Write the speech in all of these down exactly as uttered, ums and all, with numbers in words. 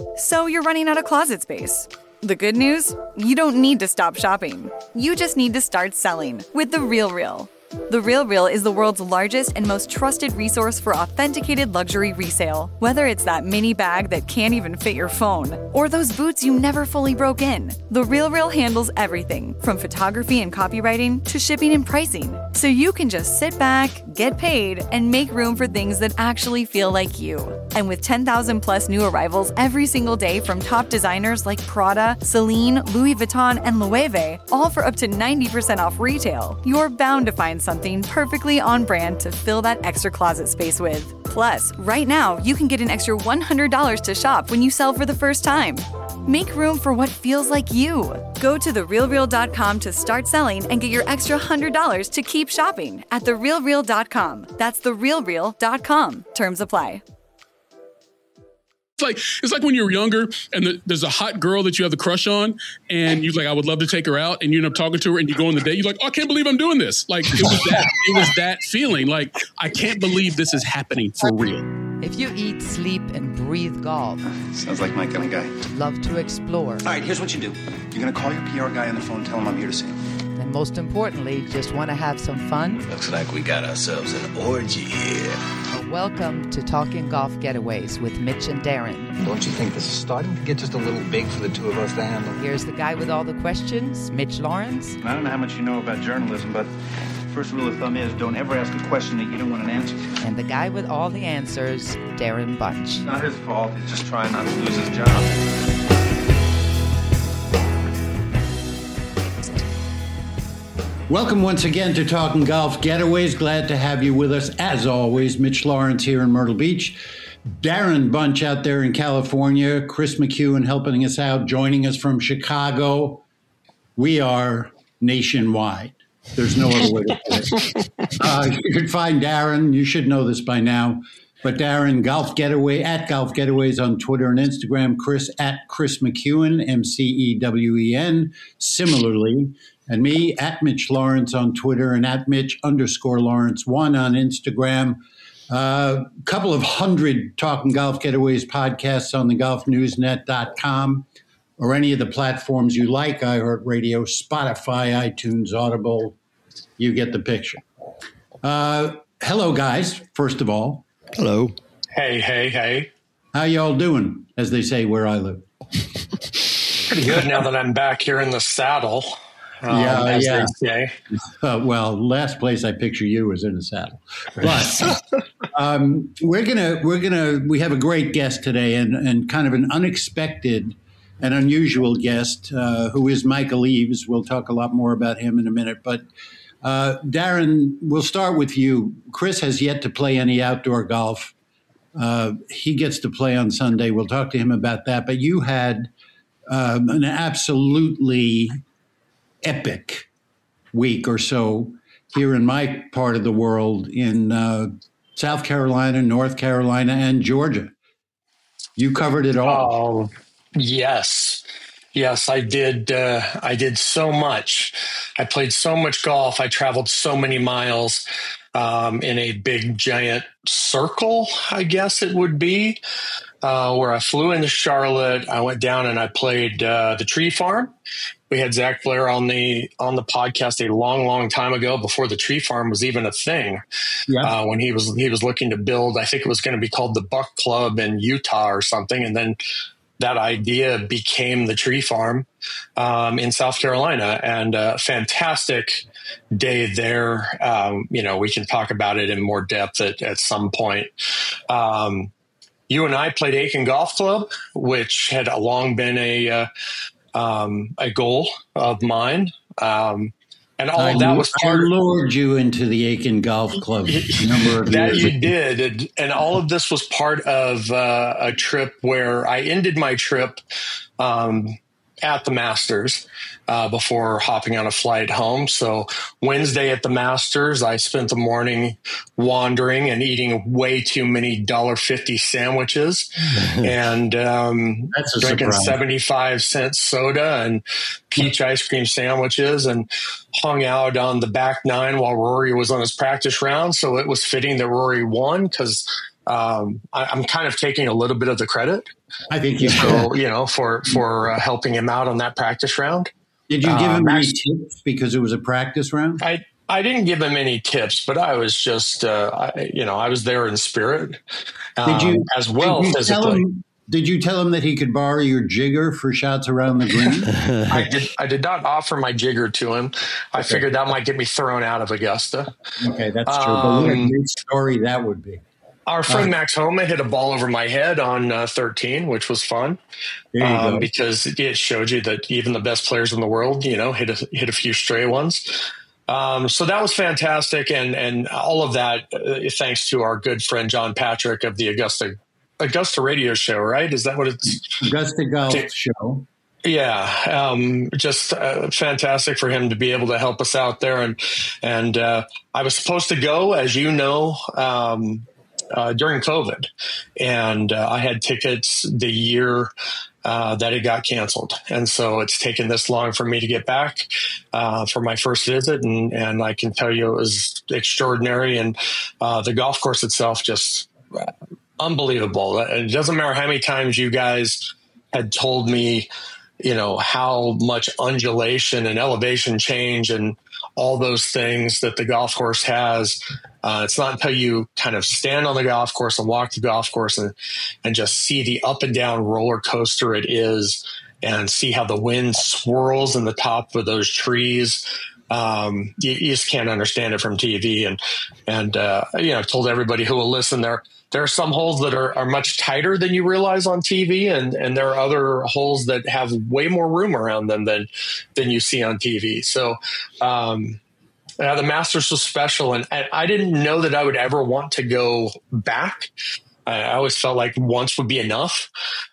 So you're running out of closet space. The good news? You don't need to stop shopping. You just need to start selling with The RealReal. The RealReal is the world's largest and most trusted resource for authenticated luxury resale. Whether it's that mini bag that can't even fit your phone, or those boots you never fully broke in, The RealReal handles everything from photography and copywriting to shipping and pricing. So you can just sit back, get paid, and make room for things that actually feel like you. And with ten thousand plus new arrivals every single day from top designers like Prada, Celine, Louis Vuitton, and Loewe, all for up to ninety percent off retail, you're bound to find something perfectly on brand to fill that extra closet space with. Plus, right now, you can get an extra one hundred dollars to shop when you sell for the first time. Make room for what feels like you. Go to the real real dot com to start selling and get your extra one hundred dollars to keep shopping at the real real dot com. That's the real real dot com. Terms apply. It's like it's like when you're younger and the, there's a hot girl that you have the crush on, and you're like, I would love to take her out, and you end up talking to her, and you go on the date. You're like, oh, I can't believe I'm doing this. Like it was that it was that feeling. Like I can't believe this is happening for real. If you eat, sleep, and breathe golf, sounds like my kind of guy. Love to explore. All right, here's what you do. You're gonna call your P R guy on the phone, and tell him I'm here to see him. And most importantly, just want to have some fun. Looks like we got ourselves an orgy here. Well, welcome to Talking Golf Getaways with Mitch and Darren. Don't you think this is starting to get just a little big for the two of us to handle? Here's the guy with all the questions, Mitch Lawrence. I don't know how much you know about journalism, but first rule of thumb is don't ever ask a question that you don't want an answer to. And the guy with all the answers, Darren Bunch. It's not his fault. He's just trying not to lose his job. Welcome once again to Talking Golf Getaways. Glad to have you with us, as always. Mitch Lawrence here in Myrtle Beach. Darren Bunch out there in California. Chris McEwen helping us out, joining us from Chicago. We are nationwide. There's no other way to put it. Uh, you can find Darren. You should know this by now. But Darren, Golf Getaway, at Golf Getaways on Twitter and Instagram. Chris, at Chris McEwen, M C E W E N. Similarly, and me, at Mitch Lawrence on Twitter and at Mitch underscore Lawrence one on Instagram. A uh, couple of hundred Talking Golf Getaways podcasts on the golf news net dot com or any of the platforms you like, iHeartRadio, Spotify, iTunes, Audible. You get the picture. Uh, hello, guys, first of all. Hello. Hey, hey, hey. How y'all doing, as they say where I live? Pretty good now that I'm back here in the saddle. Um, yeah, as yeah. They say. Uh, well, last place I picture you is in a saddle. But um, we're gonna we're gonna we have a great guest today, and and kind of an unexpected and unusual guest uh, who is Michael Eaves. We'll talk a lot more about him in a minute. But uh, Darren, we'll start with you. Chris has yet to play any outdoor golf. Uh, he gets to play on Sunday. We'll talk to him about that. But you had um, an absolutely epic week or so here in my part of the world in uh, South Carolina, North Carolina, and Georgia. You covered it all. Oh, yes. Yes, I did. Uh, I did so much. I played so much golf. I traveled so many miles um, in a big, giant circle, I guess it would be, uh, where I flew into Charlotte. I went down and I played uh, the Tree Farm. We had Zach Blair on the on the podcast a long, long time ago, before the Tree Farm was even a thing. Yeah. Uh, when he was he was looking to build, I think it was going to be called the Buck Club in Utah or something, and then that idea became the Tree Farm um, in South Carolina. And a fantastic day there. Um, you know, we can talk about it in more depth at, at some point. Um, you and I played Aiken Golf Club, which had long been a uh, Um, a goal of mine. Um, and all I, of that was part I lured you into the Aiken Golf Club a number of that years you ago. did. And, and all of this was part of uh, a trip where I ended my trip um, at the Masters uh, before hopping on a flight home. So Wednesday at the Masters, I spent the morning wandering and eating way too many one dollar fifty sandwiches and um, That's a drinking surprise. seventy-five cent soda and peach ice cream sandwiches, and hung out on the back nine while Rory was on his practice round. So it was fitting that Rory won, because um, I, I'm kind of taking a little bit of the credit I think you so, should. you know, for, for uh, helping him out on that practice round. Did you give him um, any tips because it was a practice round? I, I didn't give him any tips, but I was just, uh, I, you know, I was there in spirit um, did you, as well did you physically. Tell him, did you tell him that he could borrow your jigger for shots around the green? I did. I did not offer my jigger to him. I okay. figured that might get me thrown out of Augusta. Okay, that's true. But what a great story that would be. Our friend uh, Max Homa hit a ball over my head on uh, thirteen, which was fun um, because it showed you that even the best players in the world, you know, hit a, hit a few stray ones. Um, so that was fantastic. And, and all of that, uh, thanks to our good friend, John Patrick of the Augusta, Augusta radio show, right? Is that what it's? Augusta Golf Show. Yeah. Um, just uh, fantastic for him to be able to help us out there. And, and, uh, I was supposed to go, as you know, um, uh, during COVID, and uh, I had tickets the year uh, that it got canceled. And so it's taken this long for me to get back uh, for my first visit. And, and I can tell you it was extraordinary. And uh, the golf course itself, just uh, unbelievable. It doesn't matter how many times you guys had told me, you know, how much undulation and elevation change and all those things that the golf course has. Uh, it's not until you kind of stand on the golf course and walk the golf course and, and just see the up and down roller coaster it is and see how the wind swirls in the top of those trees. Um, you, you just can't understand it from T V. And, and, uh, you know, I've told everybody who will listen there, there are some holes that are, are much tighter than you realize on T V. And, and there are other holes that have way more room around them than, than you see on T V. So, um, Uh, the Masters was special, and, and I didn't know that I would ever want to go back. I, I always felt like once would be enough.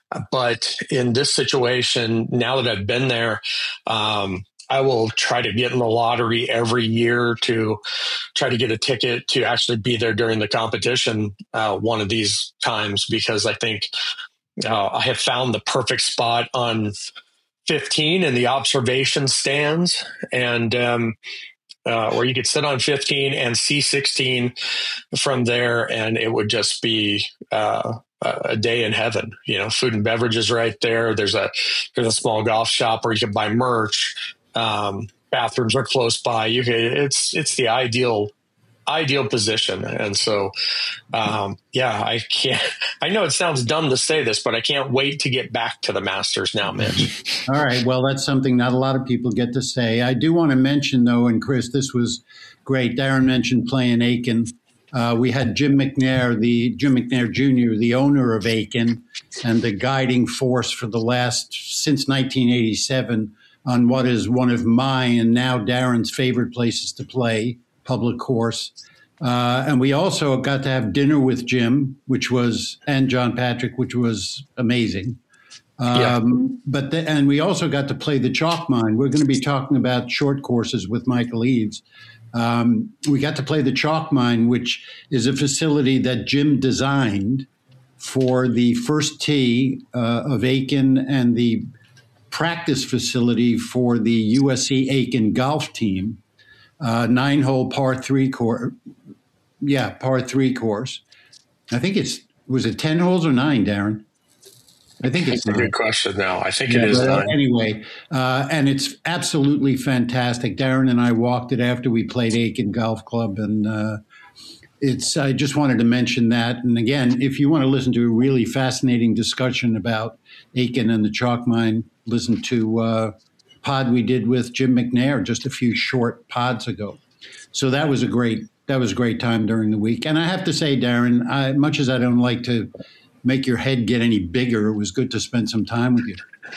But in this situation, now that I've been there, um, I will try to get in the lottery every year to try to get a ticket to actually be there during the competition uh, one of these times, because I think uh, I have found the perfect spot on fifteen in the observation stands. And, um, Uh, where you could sit on fifteen and see sixteen from there, and it would just be uh, a day in heaven. You know, food and beverages right there. There's a there's a small golf shop where you can buy merch. Um, bathrooms are close by. You can, it's it's the ideal ideal position, and so um, yeah, I can't. I know it sounds dumb to say this, but I can't wait to get back to the Masters now, Mitch. All right. Well, that's something not a lot of people get to say. I do want to mention, though, and Chris, this was great. Darren mentioned playing Aiken. Uh, we had Jim McNair, the Jim McNair Junior, the owner of Aiken, and the guiding force for the last since nineteen eighty-seven on what is one of my and now Darren's favorite places to play, public course. Uh, and we also got to have dinner with Jim, which was, and John Patrick, which was amazing. Um, yeah. But the, and we also got to play the chalk mine. We're going to be talking about short courses with Michael Eaves. Um, we got to play the chalk mine, which is a facility that Jim designed for the first tee uh, of Aiken and the practice facility for the U S C Aiken golf team. Uh, nine-hole par three course. Yeah, par three course. I think it's, was it ten holes or nine, Darren? I think it's That's a good question now. I think yeah, it is but nine. Anyway, uh, and it's absolutely fantastic. Darren and I walked it after we played Aiken Golf Club, and uh, it's. I just wanted to mention that. And again, if you want to listen to a really fascinating discussion about Aiken and the chalk mine, listen to uh, pod we did with Jim McNair just a few short pods ago. So that was a great that was a great time during the week. And I have to say, Darren, I, much as I don't like to make your head get any bigger, it was good to spend some time with you.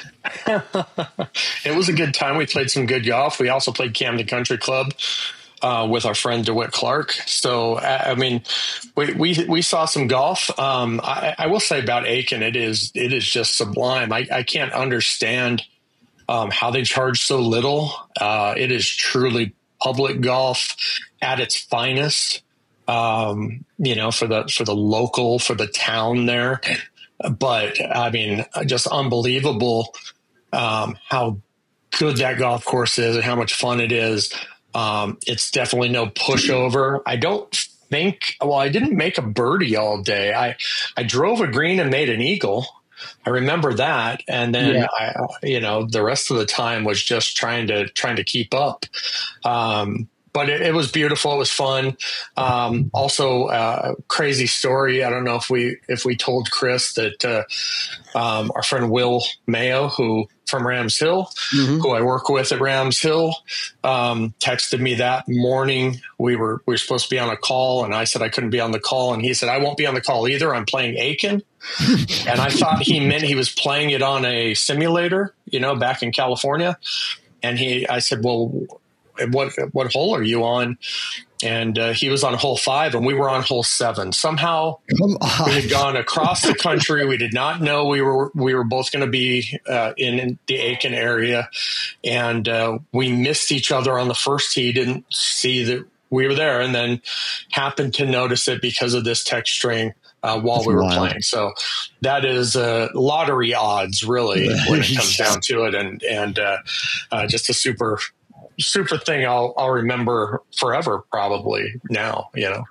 It was a good time. We played some good golf. We also played Camden Country Club uh, with our friend DeWitt Clark. So, I mean, we we, we saw some golf. Um, I, I will say about Aiken, it is it is just sublime. I, I can't understand um, how they charge so little. Uh, it is truly public golf at its finest. Um, you know, for the, for the local, for the town there. But I mean, just unbelievable, um, how good that golf course is and how much fun it is. Um, it's definitely no pushover. I don't think, well, I didn't make a birdie all day. I, I drove a green and made an eagle. I remember that. And then, Yeah. I, you know, the rest of the time was just trying to, trying to keep up. Um, But it, it was beautiful. It was fun. Um, also, uh, crazy story. I don't know if we if we told Chris that uh, um, our friend Will Mayo, who from Rams Hill, mm-hmm. who I work with at Rams Hill, um, texted me that morning. We were we were supposed to be on a call, and I said I couldn't be on the call, and he said I won't be on the call either. I'm playing Aiken, and I thought he meant he was playing it on a simulator, you know, back in California. And he, I said, well, what what hole are you on? And uh, he was on hole five, and we were on hole seven. Somehow Come on. we had gone across the country. We did not know we were we were both going to be uh, in, in the Aiken area, and uh, we missed each other on the first tee. Didn't see that we were there, and then happened to notice it because of this text string uh, while That's we were wild. playing. So that is uh, lottery odds, really, when it comes down to it, and and uh, uh, just a super. super thing I'll I'll remember forever probably now, you know.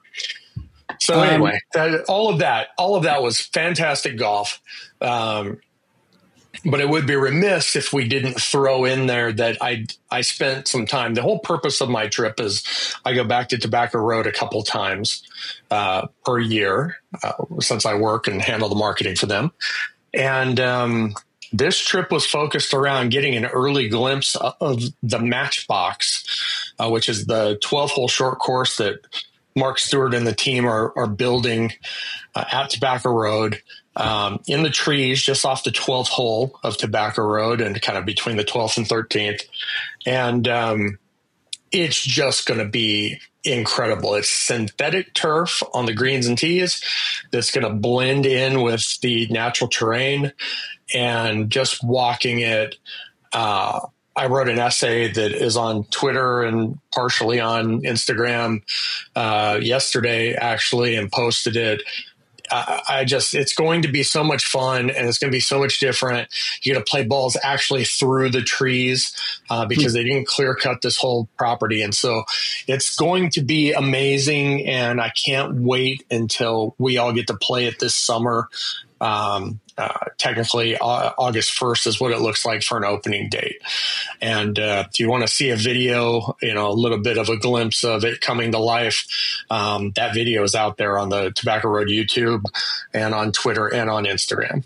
So Um, anyway, that, all of that, all of that was fantastic golf. Um, but it would be remiss if we didn't throw in there that I I spent some time. The whole purpose of my trip is I go back to Tobacco Road a couple times uh, per year uh, since I work and handle the marketing for them. And um, this trip was focused around getting an early glimpse of the Matchbox, uh, which is the twelve-hole short course that Mark Stewart and the team are, are building uh, at Tobacco Road, um, in the trees just off the twelfth hole of Tobacco Road and kind of between the twelfth and thirteenth. And um, it's just going to be incredible. It's synthetic turf on the greens and tees that's going to blend in with the natural terrain. And just walking it, uh, I wrote an essay that is on Twitter and partially on Instagram uh, yesterday, actually, and posted it. I, I just, it's going to be so much fun, and it's going to be so much different. You're going to play balls actually through the trees uh, because they didn't clear cut this whole property. And so it's going to be amazing, and I can't wait until we all get to play it this summer. Um, uh, technically uh, August first is what it looks like for an opening date. And, uh, if you want to see a video, you know, a little bit of a glimpse of it coming to life, um, that video is out there on the Tobacco Road YouTube and on Twitter and on Instagram.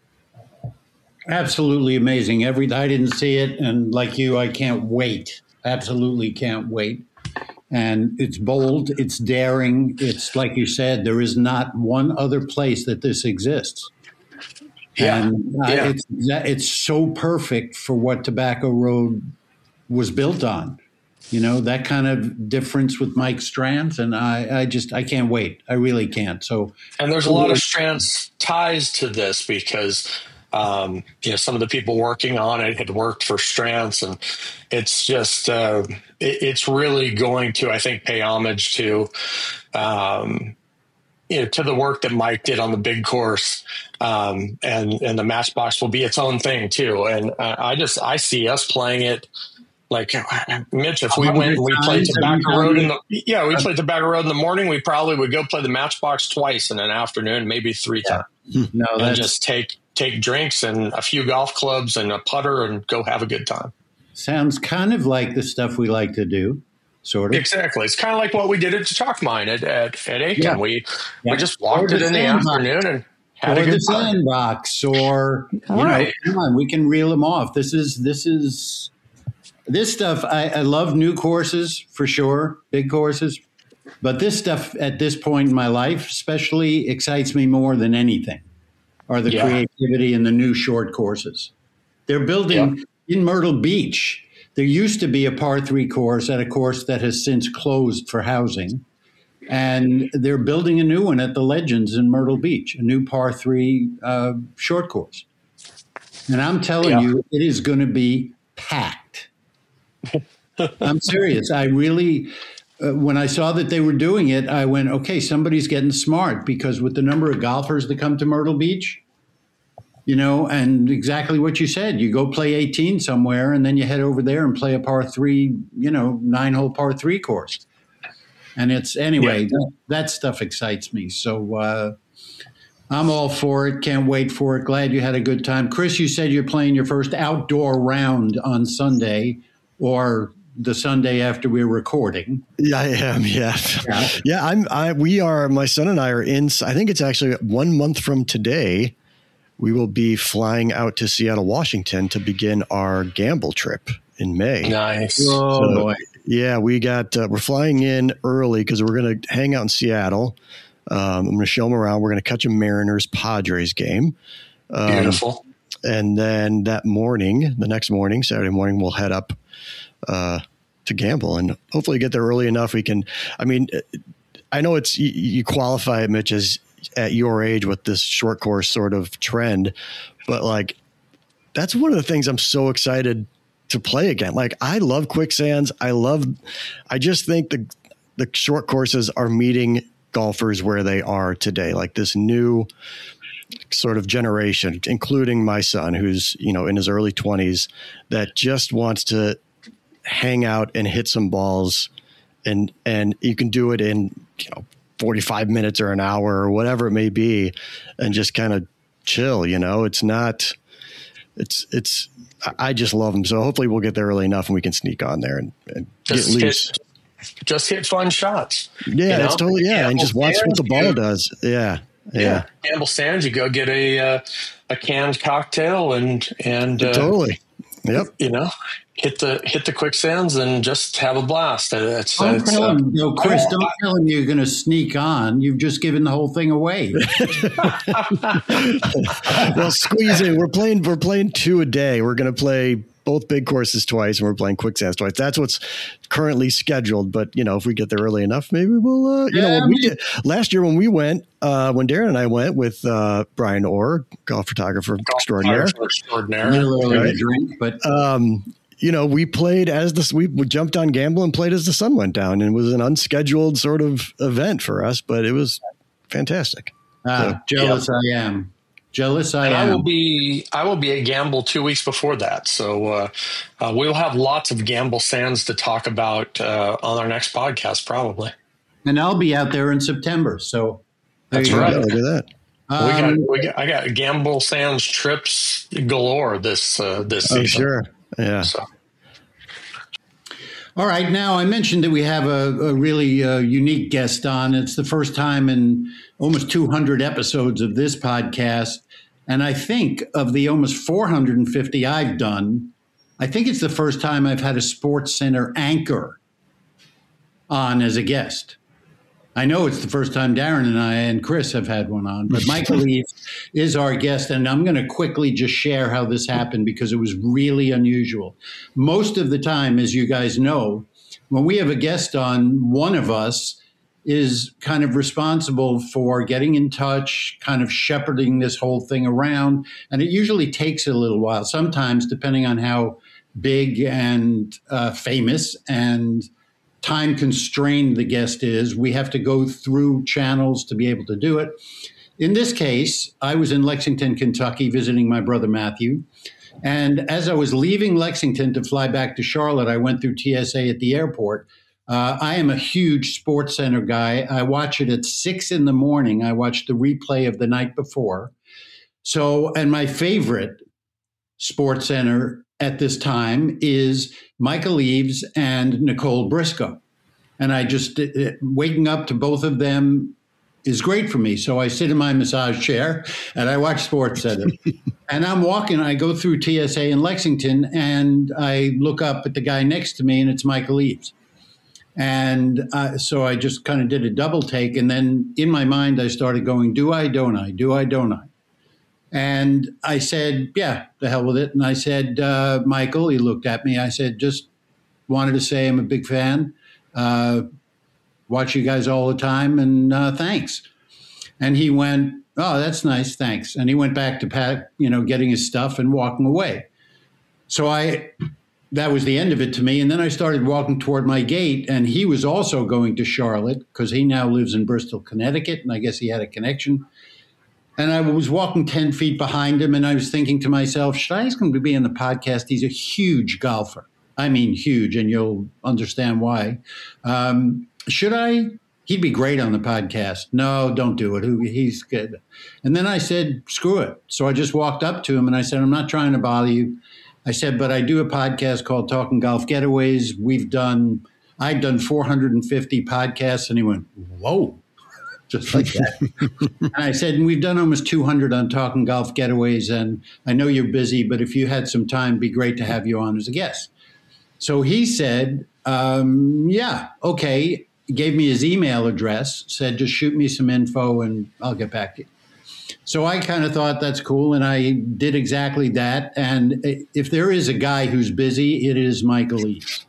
Absolutely amazing. Every, I didn't see it. And like you, I can't wait. Absolutely can't wait. And it's bold, it's daring. It's like you said, there is not one other place that this exists. Yeah. And uh, yeah. it's it's so perfect for what Tobacco Road was built on. You know, that kind of difference with Mike Strands. And I, I just, I can't wait. I really can't. So, and there's a lot of Strands ties to this because, um, you know, some of the people working on it had worked for Strands, and it's just, uh, it, it's really going to, I think, pay homage to, um, you know, to the work that Mike did on the big course. Um, and, and the Matchbox will be its own thing too. And uh, I just, I see us playing it. Like, Mitch, if we went and we played Tobacco Road in the, yeah, we played Tobacco Road in the morning, we probably would go play the Matchbox twice in an afternoon, maybe three yeah. times. No, and that's, just take, take drinks and a few golf clubs and a putter and go have a good time. sounds kind of like the stuff we like to do, sort of. Exactly. It's kind of like what we did at the Chalk Mine at, at, at Aiken. Yeah. We, Yeah. we just walked it in the afternoon and had or a good the time. Sandbox, or you Right. know, come on, we can reel them off. This is this is this stuff. I, I love new courses for sure, big courses, but this stuff at this point in my life, especially, excites me more than anything. Are the Yeah. creativity in the new short courses? They're building in Myrtle Beach. There used to be a par three course at a course that has since closed for housing. And they're building a new one at the Legends in Myrtle Beach, a new par three uh, short course. And I'm telling Yeah. you, it is going to be packed. I'm serious. I really, uh, when I saw that they were doing it, I went, okay, somebody's getting smart, because with the number of golfers that come to Myrtle Beach, you know, and exactly what you said, you go play eighteen somewhere and then you head over there and play a par three, you know, nine hole par three course. And it's, anyway, Yeah. that, that stuff excites me. So, uh, I'm all for it. Can't wait for it. Glad you had a good time. Chris, you said you're playing your first outdoor round on Sunday, or the Sunday after we're recording. Yeah, I am. Yeah. Yeah. yeah I'm, I, we are, my son and I are in, I think it's actually one month from today. We will be flying out to Seattle, Washington to begin our gamble trip in May. Nice. Oh, so, boy. Yeah, we got, uh, we're flying in early because we're going to hang out in Seattle. Um, I'm going to show them around. We're going to catch a Mariners Padres game. Um, Beautiful. And then that morning, the next morning, Saturday morning, we'll head up uh, to gamble and hopefully get there early enough. We can, I mean, I know it's, you, you qualify it, Mitch, as at your age with this short course sort of trend, but like, that's one of the things I'm so excited to play again. Like, I love quicksands. I love, I just think the, the short courses are meeting golfers where they are today, like this new sort of generation, including my son, who's, you know, in his early twenties, that just wants to hang out and hit some balls, and and you can do it in, you know, forty-five minutes or an hour or whatever it may be, and just kind of chill. You know, it's not, it's it's. I just love them. So hopefully we'll get there early enough and we can sneak on there and, and get loose. Hit- Just hit fun shots. Yeah, you know? it's totally, yeah. Gamble and just watch what the ball you, does. Yeah. Yeah. Yeah. Gamble Sands, you go get a, uh, a canned cocktail and, and, uh, totally. Yep. You know, hit the, hit the quicksands and just have a blast. It's, don't it's, tell uh, him, no, Chris, don't tell him you're going to sneak on. You've just given the whole thing away. Well, squeeze in. We're playing, we're playing two a day. We're going to play both big courses twice, and we're playing quicksands twice. That's what's currently scheduled. But, you know, if we get there early enough, maybe we'll, uh, you yeah, know, when we did last year when we went, uh, when Darren and I went with uh, Brian Orr, golf photographer golf extraordinaire, extraordinaire. Right. Drink, but um, you know, we played as the we, we jumped on Gamble and played as the sun went down, and it was an unscheduled sort of event for us, but it was fantastic. Ah, so, jealous yeah. I am. Jealous I and am. I will be I will be at Gamble two weeks before that, so uh, uh, we'll have lots of Gamble Sands to talk about uh, on our next podcast, probably. And I'll be out there in September, so that's right. Look at that. Um, we got, we got, I got Gamble Sands trips galore this uh, this oh, season. Sure, yeah. So. All right. Now, I mentioned that we have a, a really uh, unique guest on. It's the first time in almost two hundred episodes of this podcast. And I think of the almost four hundred fifty I've done, I think it's the first time I've had a Sports Center anchor on as a guest. I know it's the first time Darren and I and Chris have had one on, but Michael Eaves is our guest. And I'm going to quickly just share how this happened because it was really unusual. Most of the time, as you guys know, when we have a guest on, one of us is kind of responsible for getting in touch, kind of shepherding this whole thing around. And it usually takes a little while, sometimes depending on how big and uh, famous and time constrained the guest is. We have to go through channels to be able to do it. In this case, I was in Lexington, Kentucky, visiting my brother Matthew. And as I was leaving Lexington to fly back to Charlotte, I went through T S A at the airport. Uh, I am a huge Sports Center guy. I watch it at six in the morning. I watch the replay of the night before. So, and my favorite Sports Center at this time is Michael Eaves and Nicole Briscoe. And I just, it, waking up to both of them is great for me. So I sit in my massage chair and I watch Sports Center. And I'm walking, I go through T S A in Lexington and I look up at the guy next to me and it's Michael Eaves. And uh, so I just kind of did a double take. And then in my mind, I started going, do I, don't I, do I, don't I? And I said, yeah, the hell with it. And I said, uh, Michael, he looked at me. I said, just wanted to say I'm a big fan. Uh, watch you guys all the time. And uh, thanks. And he went, oh, that's nice. Thanks. And he went back to pack, you know, getting his stuff and walking away. So I, that was the end of it to me. And then I started walking toward my gate. And he was also going to Charlotte because he now lives in Bristol, Connecticut. And I guess he had a connection. And I was walking ten feet behind him, and I was thinking to myself, should I ask him to be on the podcast? He's a huge golfer. I mean, huge, and you'll understand why. Um, should I he'd be great on the podcast. No, don't do it. He's good. And then I said, screw it. So I just walked up to him and I said, I'm not trying to bother you. I said, but I do a podcast called Talking Golf Getaways. We've done, I've done four hundred fifty podcasts. And he went, whoa, just like that. And I said, and we've done almost two hundred on Talking Golf Getaways. And I know you're busy, but if you had some time, it'd be great to have you on as a guest. So he said, um, yeah, okay. Gave me his email address, said, just shoot me some info and I'll get back to you. So I kind of thought that's cool. And I did exactly that. And if there is a guy who's busy, it is Michael Eaves.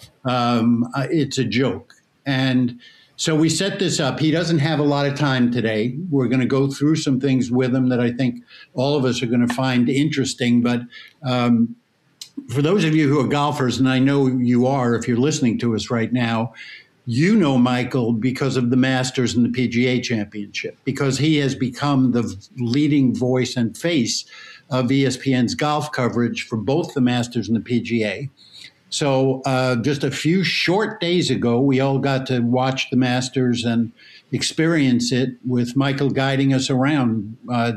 Um, it's a joke. And so we set this up. He doesn't have a lot of time today. We're going to go through some things with him that I think all of us are going to find interesting. But um, for those of you who are golfers, and I know you are if you're listening to us right now, you know Michael because of the Masters and the P G A Championship, because he has become the leading voice and face of E S P N's golf coverage for both the Masters and the P G A. So uh, just a few short days ago, we all got to watch the Masters and experience it with Michael guiding us around. Uh,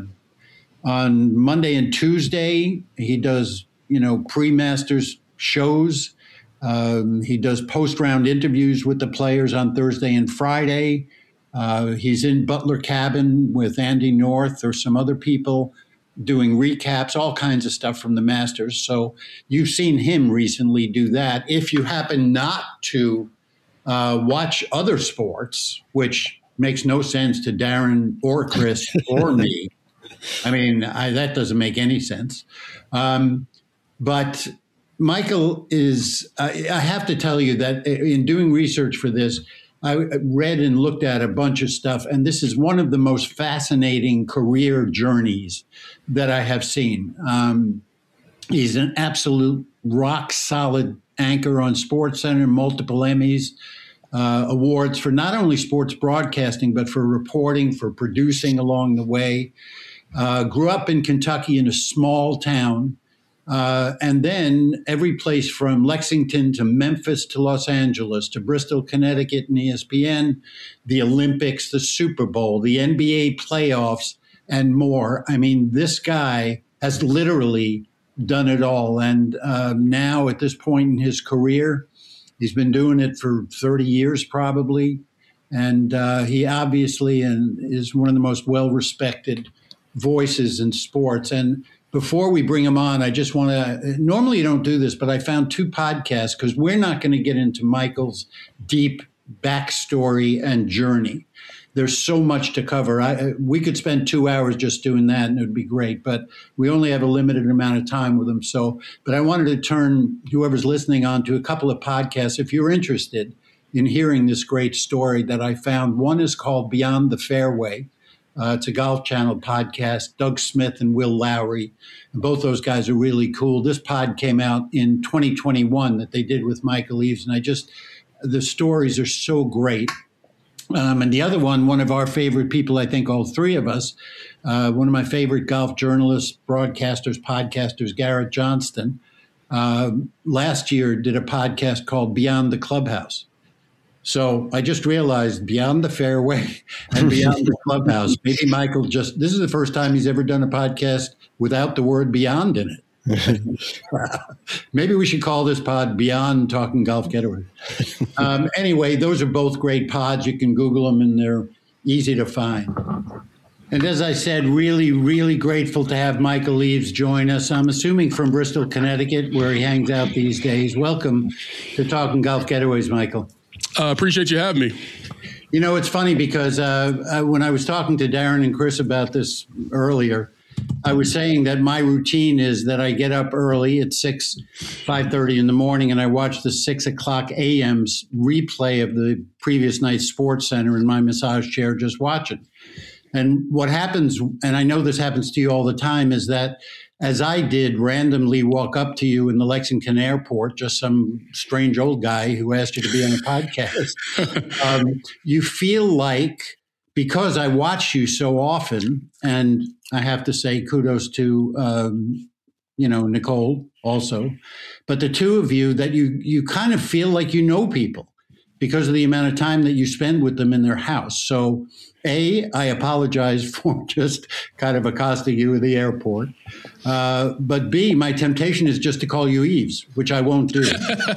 on Monday and Tuesday, he does, you know, pre-Masters shows. Um, he does post-round interviews with the players on Thursday and Friday. Uh, he's in Butler Cabin with Andy North or some other people doing recaps, all kinds of stuff from the Masters. So you've seen him recently do that. If you happen not to uh, watch other sports, which makes no sense to Darren or Chris or me, I mean, I, that doesn't make any sense. Um, but Michael is, I, I have to tell you that in doing research for this, I read and looked at a bunch of stuff, and this is one of the most fascinating career journeys that I have seen. Um, he's an absolute rock solid anchor on SportsCenter, multiple Emmys, uh, awards for not only sports broadcasting, but for reporting, for producing along the way. Uh, grew up in Kentucky in a small town. Uh, and then every place from Lexington to Memphis to Los Angeles to Bristol, Connecticut and E S P N, the Olympics, the Super Bowl, the N B A playoffs, and more. I mean, this guy has literally done it all. And um, now at this point in his career, he's been doing it for thirty years probably. And uh, he obviously and is one of the most well-respected voices in sports. And before we bring him on, I just want to, normally you don't do this, but I found two podcasts because we're not going to get into Michael's deep backstory and journey. There's so much to cover. I, we could spend two hours just doing that and it would be great, but we only have a limited amount of time with him. So, but I wanted to turn whoever's listening on to a couple of podcasts if you're interested in hearing this great story that I found. One is called Beyond the Fairway. Uh, it's a Golf Channel podcast, Doug Smith and Will Lowry. And both those guys are really cool. This pod came out in twenty twenty-one that they did with Michael Eaves. And I just, the stories are so great. Um, and the other one, one of our favorite people, I think all three of us, uh, one of my favorite golf journalists, broadcasters, podcasters, Garrett Johnston, uh, last year did a podcast called Beyond the Clubhouse. So I just realized Beyond the Fairway and Beyond the Clubhouse. Maybe Michael just, this is the first time he's ever done a podcast without the word beyond in it. Maybe we should call this pod Beyond Talking Golf Getaway. Um, anyway, those are both great pods. You can Google them and they're easy to find. And as I said, really, really grateful to have Michael Eaves join us. I'm assuming from Bristol, Connecticut, where he hangs out these days. Welcome to Talking Golf Getaways, Michael. Uh, appreciate you having me. You know, it's funny because uh, uh, when I was talking to Darren and Chris about this earlier, I was saying that my routine is that I get up early at six, five thirty in the morning, and I watch the six o'clock a m replay of the previous night's SportsCenter in my massage chair just watching. And what happens, and I know this happens to you all the time, is that as I did randomly walk up to you in the Lexington airport, just some strange old guy who asked you to be on a podcast, um, you feel like, because I watch you so often, and I have to say kudos to, um, you know, Nicole also, but the two of you, that you you kind of feel like you know people. because of the amount of time that you spend with them in their house. So, A, I apologize for just kind of accosting you at the airport. Uh, but B, my temptation is just to call you Eves, which I won't do.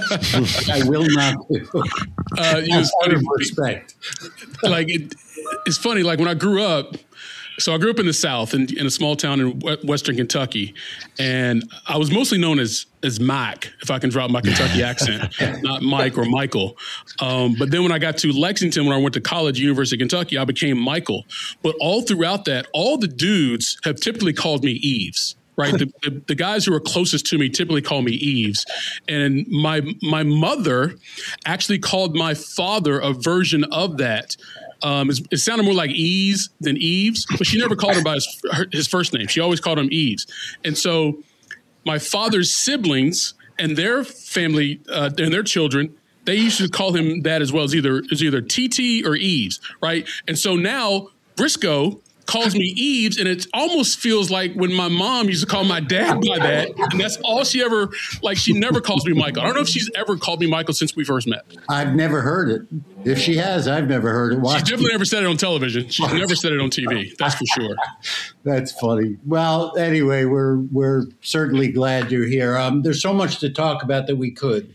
I will not do. Uh, you know, out of respect. Like, it, it's funny, like when I grew up, so I grew up in the South in, in a small town in Western Kentucky, and I was mostly known as as Mike, if I can drop my Kentucky accent, not Mike or Michael. Um, but then when I got to Lexington, when I went to college, University of Kentucky, I became Michael. But all throughout that, all the dudes have typically called me Eves. Right. The, the, the guys who are closest to me typically call me Eves. And my my mother actually called my father a version of that. Um, it, it sounded more like Ease than Eves, but she never called him by his, her, his first name. She always called him Eves. And so my father's siblings and their family uh, and their children, they used to call him that as well, as either as either T T or Eves. Right. And so now Briscoe calls me Eves, and it almost feels like when my mom used to call my dad by that, and that's all she ever, like, she never calls me Michael. I don't know if she's ever called me Michael since we first met. I've never heard it. If she has, I've never heard it. Watch She's definitely it. never said it on television. She's never said it on T V. That's for sure. That's funny. Well, anyway, we're we're certainly glad you're here. Um, there's so much to talk about that we could,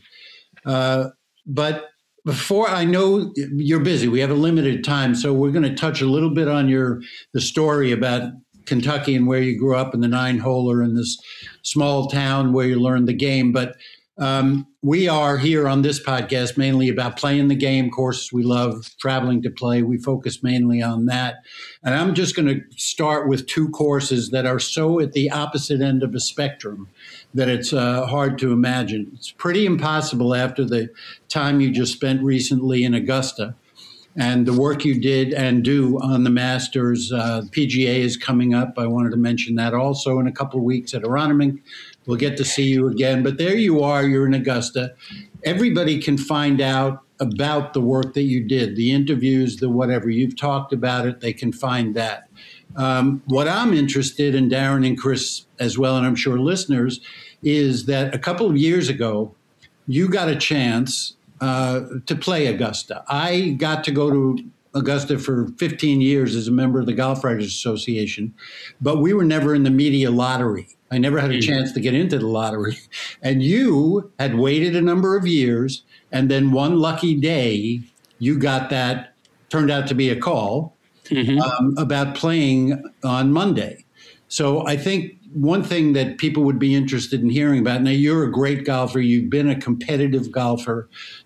uh, but. Before I know you're busy, we have a limited time, so we're going to touch a little bit on your the story about Kentucky and where you grew up in the nine-holer in this small town where you learned the game. But um, we are here on this podcast mainly about playing the game, courses we love, traveling to play. We focus mainly on that. And I'm just going to start with two courses that are so at the opposite end of a spectrum that it's uh, hard to imagine. It's pretty impossible after the time you just spent recently in Augusta and the work you did and do on the Masters. Uh, P G A is coming up. I wanted to mention that also in a couple of weeks at Aronimink. We'll get to see you again. But there you are. You're in Augusta. Everybody can find out about the work that you did, the interviews, the whatever. You've talked about it. They can find that. Um, what I'm interested in, Darren and Chris as well, and I'm sure listeners, is that a couple of years ago, you got a chance uh, to play Augusta. I got to go to Augusta for fifteen years as a member of the Golf Writers Association, but we were never in the media lottery. I never had a chance to get into the lottery. And you had waited a number of years, and then one lucky day, you got that, turned out to be a call. Mm-hmm. Um, about playing on Monday. So I think one thing that people would be interested in hearing about, now you're a great golfer, you've been a competitive golfer,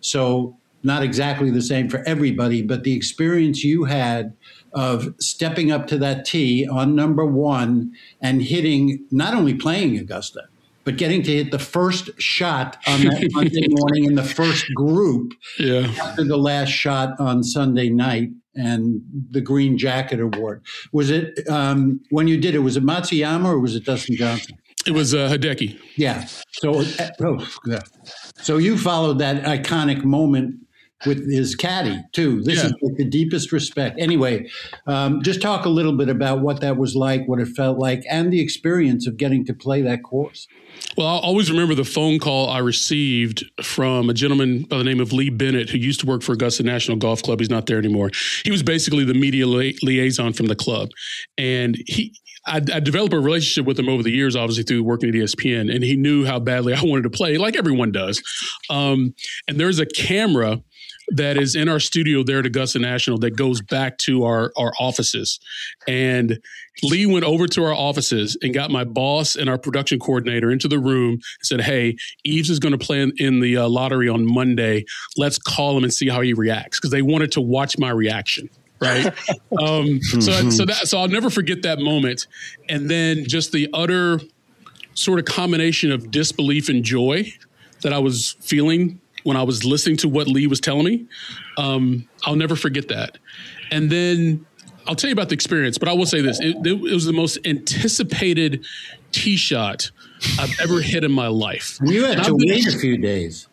so not exactly the same for everybody, but the experience you had of stepping up to that tee on number one and hitting, not only playing Augusta, but getting to hit the first shot on that Monday morning in the first group yeah. after the last shot on Sunday night. And the Green Jacket Award. Was it, um, when you did it, was it Matsuyama or was it Dustin Johnson? It was uh, Hideki. Yeah. So, uh, oh, yeah. So you followed that iconic moment with his caddy, too. This yeah. is like the deepest respect. Anyway, um, just talk a little bit about what that was like, what it felt like, and the experience of getting to play that course. Well, I'll always remember the phone call I received from a gentleman by the name of Lee Bennett, who used to work for Augusta National Golf Club. He's not there anymore. He was basically the media li- liaison from the club. And he, I, I developed a relationship with him over the years, obviously through working at E S P N, and he knew how badly I wanted to play, like everyone does. Um, and there's a camera that is in our studio there at Augusta National that goes back to our, our offices. And Lee went over to our offices and got my boss and our production coordinator into the room and said, hey, Eves is going to play in, in the uh, lottery on Monday. Let's call him and see how he reacts, because they wanted to watch my reaction. Right. um, so, so that, so I'll never forget that moment. And then just the utter sort of combination of disbelief and joy that I was feeling when I was listening to what Lee was telling me. Um, I'll never forget that. And then I'll tell you about the experience, but I will say this. It, it was the most anticipated tee shot I've ever hit in my life. You had and to been, wait a few days.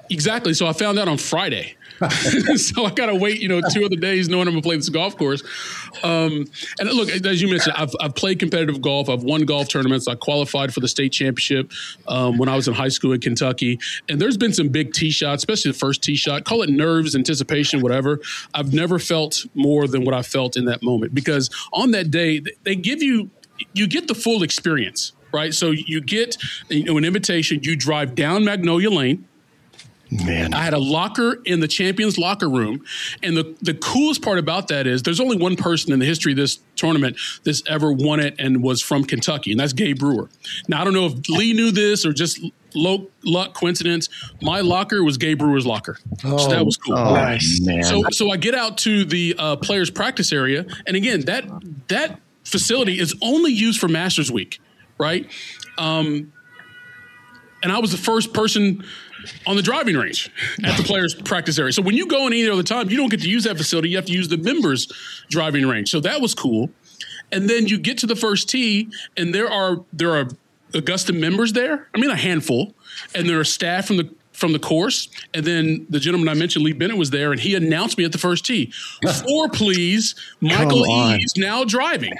Exactly. So I found out on Friday. So I got to wait, you know, two other days knowing I'm going to play this golf course. Um, and look, as you mentioned, I've, I've played competitive golf. I've won golf tournaments. I qualified for the state championship um, when I was in high school in Kentucky. And there's been some big tee shots, especially the first tee shot. Call it nerves, anticipation, whatever. I've never felt more than what I felt in that moment, because on that day, they give you, you get the full experience, right? So you get, you know, an invitation. You drive down Magnolia Lane. Man, I had a locker in the champions locker room. And the, the coolest part about that is there's only one person in the history of this tournament that's ever won it and was from Kentucky, and that's Gabe Brewer. Now, I don't know if Lee knew this or just low, luck, coincidence. My locker was Gabe Brewer's locker. Oh, so that was cool. Oh, nice. Man. So, so I get out to the uh, players' practice area. And again, that, that facility is only used for Masters Week, right? Um, and I was the first person on the driving range at the players' practice area. So when you go in any other time, you don't get to use that facility. You have to use the members' driving range. So that was cool. And then you get to the first tee, and there are there are Augusta members there. I mean, a handful. And there are staff from the from the course. And then the gentleman I mentioned, Lee Bennett, was there, and he announced me at the first tee. Four, please. Michael Eaves now driving.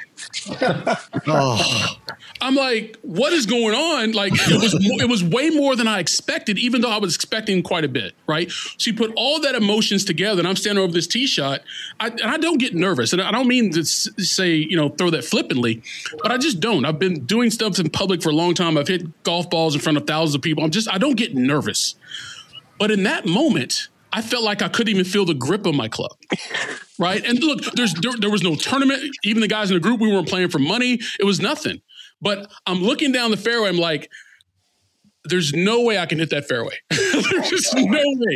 Oh. I'm like, what is going on? Like, it was it was way more than I expected, even though I was expecting quite a bit, right? So you put all that emotions together, and I'm standing over this tee shot, I, and I don't get nervous. And I don't mean to say, you know, throw that flippantly, but I just don't. I've been doing stuff in public for a long time. I've hit golf balls in front of thousands of people. I'm just, I don't get nervous. But in that moment, I felt like I couldn't even feel the grip of my club. Right. And look, there's there, there was no tournament. Even the guys in the group, we weren't playing for money. It was nothing. But I'm looking down the fairway. I'm like, there's no way I can hit that fairway. There's just no way.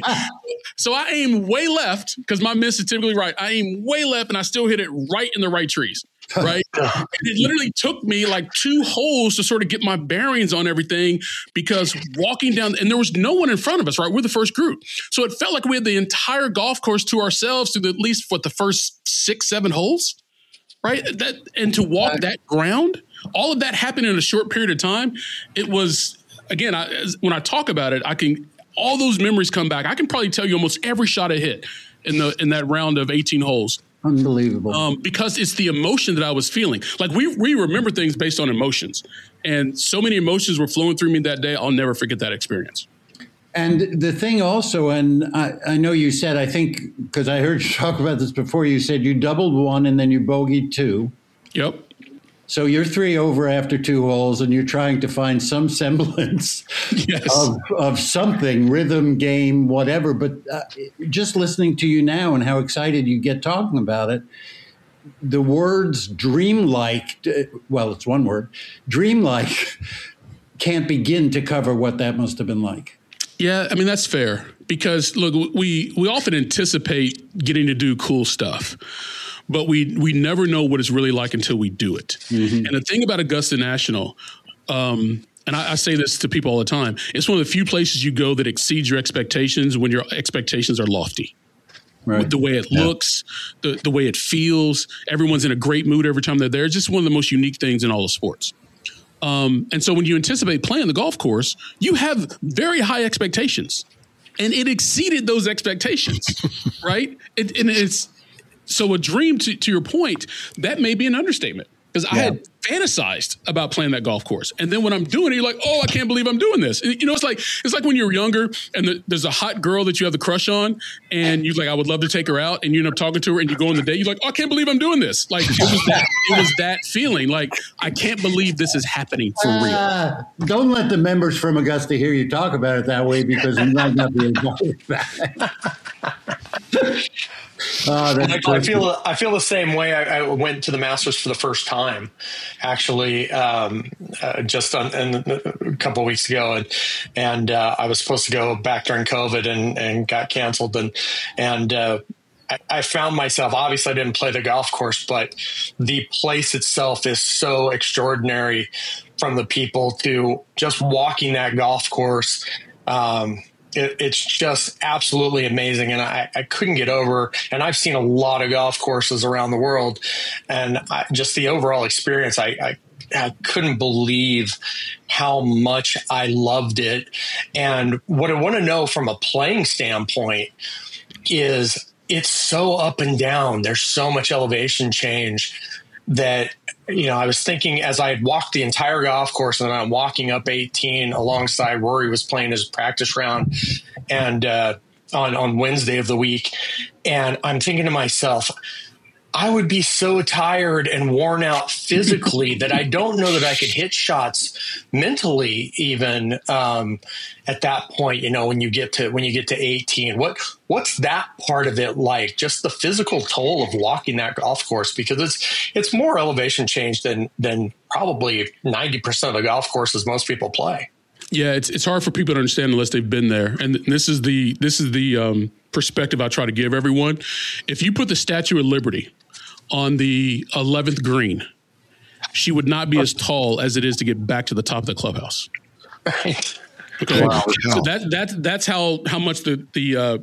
So I aim way left, because my miss is typically right. I aim way left, and I still hit it right in the right trees. Right. And it literally took me like two holes to sort of get my bearings on everything, because walking down, and there was no one in front of us, right? We're the first group. So it felt like we had the entire golf course to ourselves through the, at least what, the first six, seven holes, right? That, and to walk that ground, all of that happened in a short period of time. It was, again, I, when I talk about it, I can, all those memories come back. I can probably tell you almost every shot I hit in the, in that round of eighteen holes. Unbelievable. Um, because it's the emotion that I was feeling. Like we we remember things based on emotions. And so many emotions were flowing through me that day. I'll never forget that experience. And the thing also, and I, I know you said, I think, because I heard you talk about this before, you said you doubled one and then you bogeyed two. Yep. So you're three over after two holes, and you're trying to find some semblance yes. of, of something, rhythm, game, whatever. But uh, just listening to you now and how excited you get talking about it, the words dreamlike, well, it's one word, dreamlike, can't begin to cover what that must have been like. Yeah, I mean, that's fair, because, look, we, we often anticipate getting to do cool stuff. But we we never know what it's really like until we do it. Mm-hmm. And the thing about Augusta National, um, and I, I say this to people all the time, it's one of the few places you go that exceeds your expectations when your expectations are lofty. Right. The way it yeah. looks, the, the way it feels, everyone's in a great mood every time they're there. It's just one of the most unique things in all of sports. Um, and so when you anticipate playing the golf course, you have very high expectations. And it exceeded those expectations, right? It, and it's... So a dream, to, to your point, that may be an understatement, because yeah. I had fantasized about playing that golf course. And then when I'm doing it, you're like, oh, I can't believe I'm doing this. You know, it's like it's like when you're younger and the, there's a hot girl that you have the crush on, and you're like, I would love to take her out. And you end up talking to her, and you go on the date. You're like, oh, I can't believe I'm doing this. Like, it was that, it was that feeling. Like, I can't believe this is happening for real. Uh, don't let the members from Augusta hear you talk about it that way, because you might not be able to back. Oh, I feel I feel the same way. I, I went to the Masters for the first time, actually, um, uh, just on, in, a couple of weeks ago, and and uh, I was supposed to go back during COVID and, and got canceled, and and uh, I, I found myself. Obviously, I didn't play the golf course, but the place itself is so extraordinary, from the people to just walking that golf course. Um, It, it's just absolutely amazing. And I, I couldn't get over, and I've seen a lot of golf courses around the world, and I, just the overall experience, I, I I couldn't believe how much I loved it. And what I want to know from a playing standpoint is it's so up and down. There's so much elevation change that, you know, I was thinking as I had walked the entire golf course, and then I'm walking up eighteen alongside Rory was playing his practice round and uh, on, on Wednesday of the week. And I'm thinking to myself, I would be so tired and worn out physically that I don't know that I could hit shots mentally even um, at that point. You know, when you get to when you get to eighteen, what what's that part of it like? Just the physical toll of walking that golf course, because it's it's more elevation change than than probably ninety percent of the golf courses most people play. Yeah, it's it's hard for people to understand unless they've been there. And this is the this is the um, perspective I try to give everyone. If you put the Statue of Liberty on the eleventh green, she would not be as tall as it is to get back to the top of the clubhouse. Right. Okay. Wow. So that that that's how how much the the uh,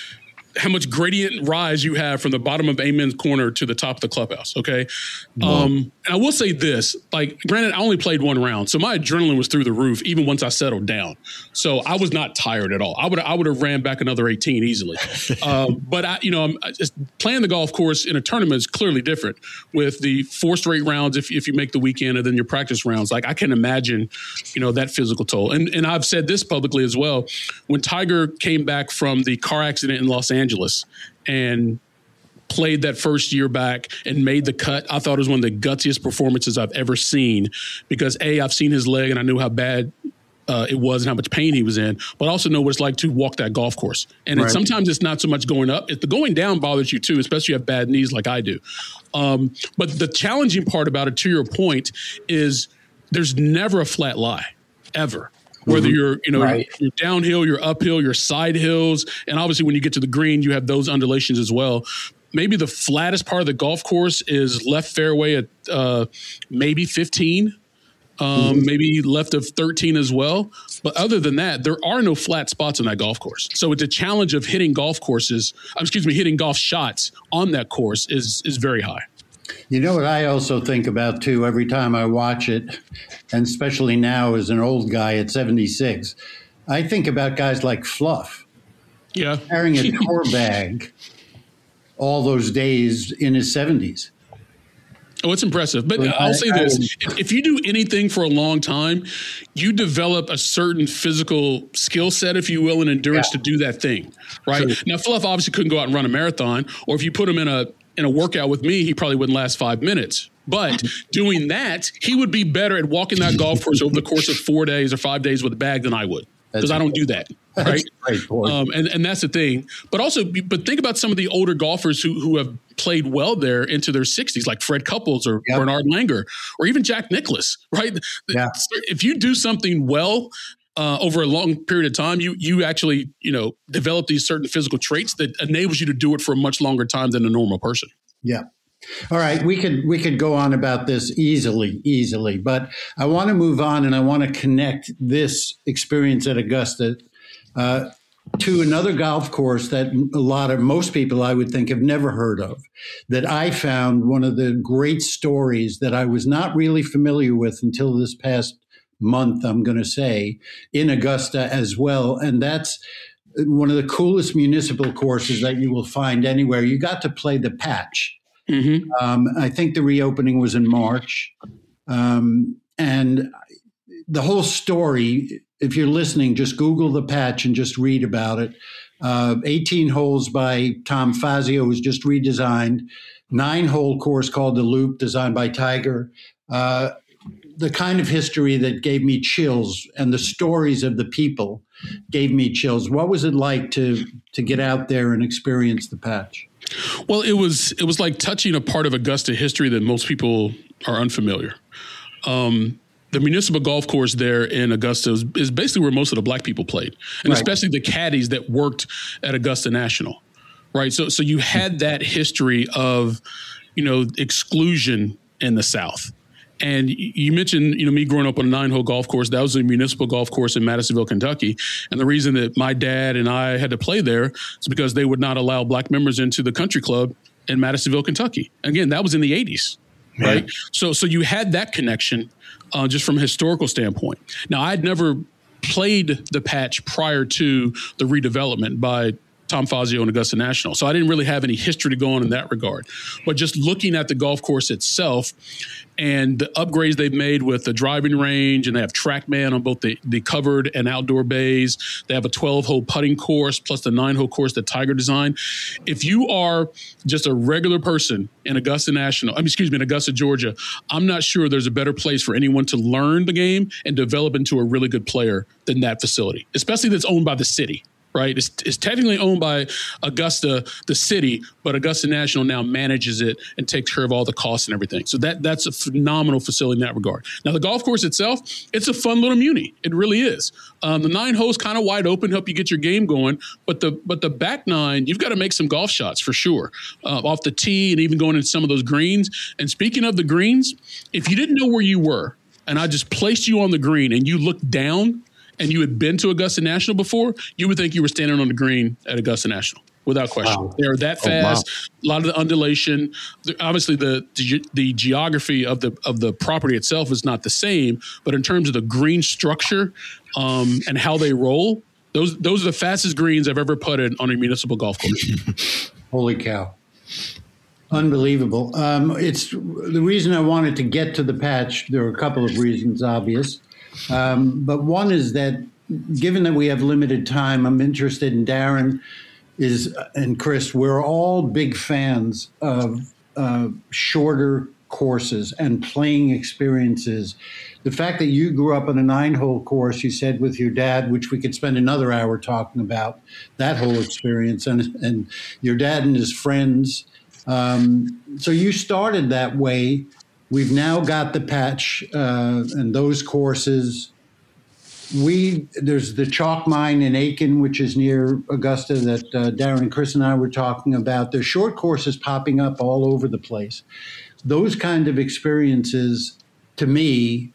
how much gradient rise you have from the bottom of Amen's corner to the top of the clubhouse. Okay. Wow. Um, and I will say this, like, granted, I only played one round, so my adrenaline was through the roof, even once I settled down. So I was not tired at all. I would, I would have ran back another eighteen easily. um, but I, you know, I'm just playing the golf course in a tournament is clearly different with the four straight rounds. If, if you make the weekend and then your practice rounds, like I can imagine, you know, that physical toll. And, and I've said this publicly as well. When Tiger came back from the car accident in Los Angeles and played that first year back and made the cut, I thought it was one of the gutsiest performances I've ever seen, because A, I've seen his leg and I knew how bad uh, it was and how much pain he was in, but I also know what it's like to walk that golf course. And Right. it, sometimes it's not so much going up. If the going down bothers you too, especially if you have bad knees like I do. Um, but the challenging part about it, to your point, is there's never a flat lie, ever. Whether you're, you know, Right. you're downhill, you're uphill, you're side hills. And obviously when you get to the green, you have those undulations as well. Maybe the flattest part of the golf course is left fairway at uh, maybe fifteen, um, mm-hmm. maybe left of thirteen as well. But other than that, there are no flat spots on that golf course. So it's a challenge of hitting golf courses, excuse me, hitting golf shots on that course is is very high. You know what I also think about, too, every time I watch it, and especially now as an old guy at seventy-six, I think about guys like Fluff. Yeah. Carrying a tour bag all those days in his seventies. Oh, it's impressive. But Well, I'll I- say I- this. If, if you do anything for a long time, you develop a certain physical skill set, if you will, and endurance Yeah. to do that thing, right? Sure. Now, Fluff obviously couldn't go out and run a marathon, or if you put him in a in a workout with me, he probably wouldn't last five minutes. But doing that, he would be better at walking that golf course over the course of four days or five days with a bag than I would, because I don't do that. Right. Great point. Um, and, and that's the thing. But also, but think about some of the older golfers who who have played well there into their sixties, like Fred Couples or Yep. Bernard Langer, or even Jack Nicklaus, right? Yeah. If you do something well uh, over a long period of time, you you actually, you know, develop these certain physical traits that enables you to do it for a much longer time than a normal person. Yeah. All right, we could we could go on about this easily, easily, but I want to move on, and I want to connect this experience at Augusta uh, to another golf course that a lot of most people, I would think, have never heard of. That I found one of the great stories that I was not really familiar with until this past month, I'm going to say, in Augusta as well, and that's one of the coolest municipal courses that you will find anywhere. You got to play the Patch. Mm-hmm. Um, I think the reopening was in March. Um, and the whole story, if you're listening, just Google the Patch and just read about it. Uh, eighteen holes by Tom Fazio was just redesigned. Nine-hole course called the Loop, designed by Tiger. Uh, the kind of history that gave me chills, and the stories of the people gave me chills. What was it like to to get out there and experience the Patch? Well, it was it was like touching a part of Augusta history that most people are unfamiliar. Um, the municipal golf course there in Augusta is, is basically where most of the black people played, and Right. especially the caddies that worked at Augusta National, right? So, so you had that history of, you know, exclusion in the South. And you mentioned, you know, me growing up on a nine-hole golf course. That was a municipal golf course in Madisonville, Kentucky. And the reason that my dad and I had to play there is because they would not allow black members into the country club in Madisonville, Kentucky. Again, that was in the eighties. right? Yeah. So, so you had that connection uh, just from a historical standpoint. Now, I'd never played the patch prior to the redevelopment by Tom Fazio and Augusta National. So I didn't really have any history to go on in that regard. But just looking at the golf course itself and the upgrades they've made with the driving range, and they have TrackMan on both the, the covered and outdoor bays. They have a twelve-hole putting course plus the nine-hole course that Tiger designed. If you are just a regular person in Augusta National, I mean, excuse me, in Augusta, Georgia, I'm not sure there's a better place for anyone to learn the game and develop into a really good player than that facility, especially that's owned by the city. Right, it's, it's technically owned by Augusta, the city, but Augusta National now manages it and takes care of all the costs and everything. So that that's a phenomenal facility in that regard. Now, the golf course itself, it's a fun little muni. It really is. Um, the nine holes kind of wide open, help you get your game going. But the but the back nine, you've got to make some golf shots for sure, uh, off the tee and even going into some of those greens. And speaking of the greens, if you didn't know where you were, and I just placed you on the green and you looked down, and you had been to Augusta National before, you would think you were standing on the green at Augusta National, without question. Wow. They're that fast. Oh, wow. A lot of the undulation. Obviously, the, the the geography of the of the property itself is not the same, but in terms of the green structure um, and how they roll, those those are the fastest greens I've ever putted on a municipal golf course. Holy cow. Unbelievable. Um, it's the reason I wanted to get to the patch. There are a couple of reasons, obvious. Um, but one is that given that we have limited time, I'm interested in Darren is and Chris, we're all big fans of uh, shorter courses and playing experiences. The fact that you grew up on a nine-hole course, you said, with your dad, which we could spend another hour talking about, that whole experience, and, and your dad and his friends. Um, so you started that way. We've now got the patch uh, and those courses. We there's the chalk mine in Aiken, which is near Augusta, that uh, Darren and Chris and I were talking about. There's short courses popping up all over the place. Those kind of experiences, to me,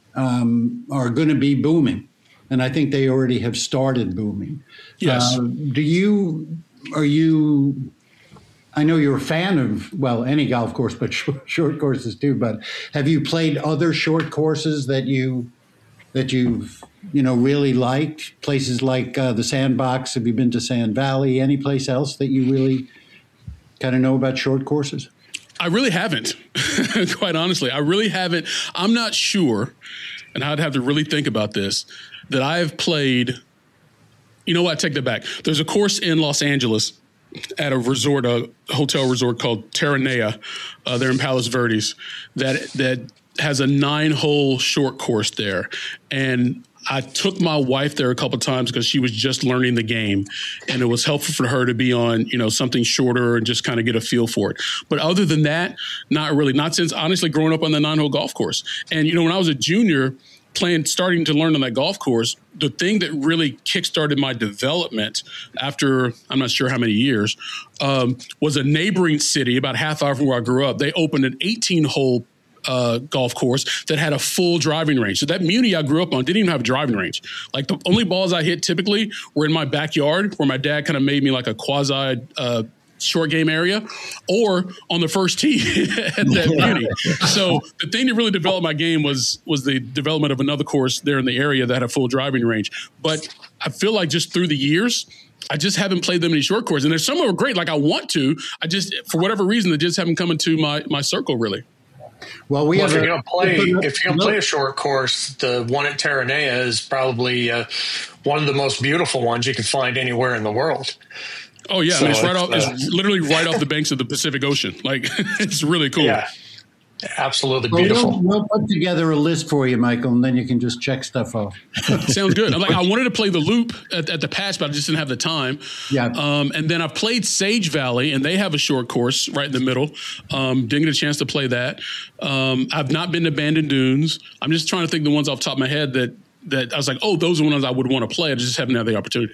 um, are going to be booming, and I think they already have started booming. Yes. Uh, do you? Are you? I know you're a fan of, well, any golf course, but short, short courses too. But have you played other short courses that you that you've you know really liked? Places like uh, the Sandbox. Have you been to Sand Valley? Any place else that you really kind of know about short courses? I really haven't, quite honestly. I really haven't. I'm not sure, and I'd have to really think about this, that I have played. You know what? I take that back. There's a course in Los Angeles at a resort, a hotel resort called Terranea, uh, there in Palos Verdes, that that has a nine-hole short course there. And I took my wife there a couple of times because she was just learning the game, and it was helpful for her to be on, you know, something shorter and just kind of get a feel for it. But other than that, not really. Not since, honestly, growing up on the nine-hole golf course. And, you know, when I was a junior, playing, starting to learn on that golf course, the thing that really kickstarted my development after I'm not sure how many years um, was a neighboring city about half hour from where I grew up. They opened an eighteen-hole uh, golf course that had a full driving range. So that muni I grew up on didn't even have a driving range. Like the only balls I hit typically were in my backyard, where my dad kind of made me like a quasi uh, short game area, or on the first tee at that beauty. So the thing that really developed my game was was the development of another course there in the area that had a full driving range. But I feel like just through the years, I just haven't played that many short courses. And there's some that are great, like I want to. I just, for whatever reason, they just haven't come into my my circle really. Well, we well, have if a, you're going to play, if you're going to play a short course, the one at Terranea is probably uh, one of the most beautiful ones you can find anywhere in the world. Oh yeah, so I mean, it's right it's, off. uh, It's literally right off the banks of the Pacific Ocean. Like it's really cool. Yeah, absolutely well, beautiful. We'll, we'll put together a list for you, Michael, and then you can just check stuff off. Sounds good. I'm like, I wanted to play the Loop at, at the patch, but I just didn't have the time. Yeah. Um, and then I played Sage Valley, and they have a short course right in the middle. Um, didn't get a chance to play that. Um, I've not been to Bandon Dunes. I'm just trying to think of the ones off the top of my head that that I was like, oh, those are the ones I would want to play. I just haven't had the opportunity.